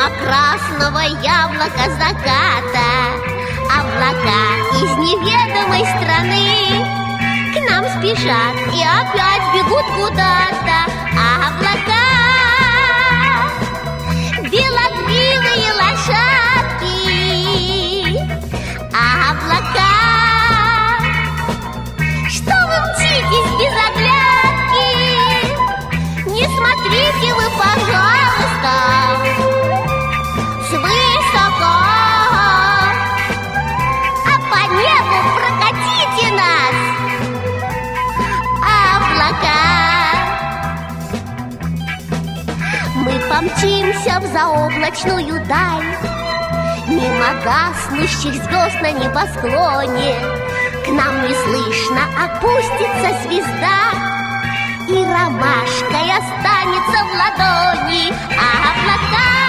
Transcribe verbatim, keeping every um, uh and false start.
Мимо красного яблока заката облака из неведомой страны к нам спешат и опять бегут куда-то. Облака, белокрылые лошадки. Облака, что вы мчитесь без оглядки? Не смотрите вы, пожалуйста, свысока, а по небу прокатите нас, облака. Мы помчимся в заоблачную даль, мимо гаснущих звезд на небосклоне. К нам неслышно опустится звезда, и ромашкой останется в ладони. А облака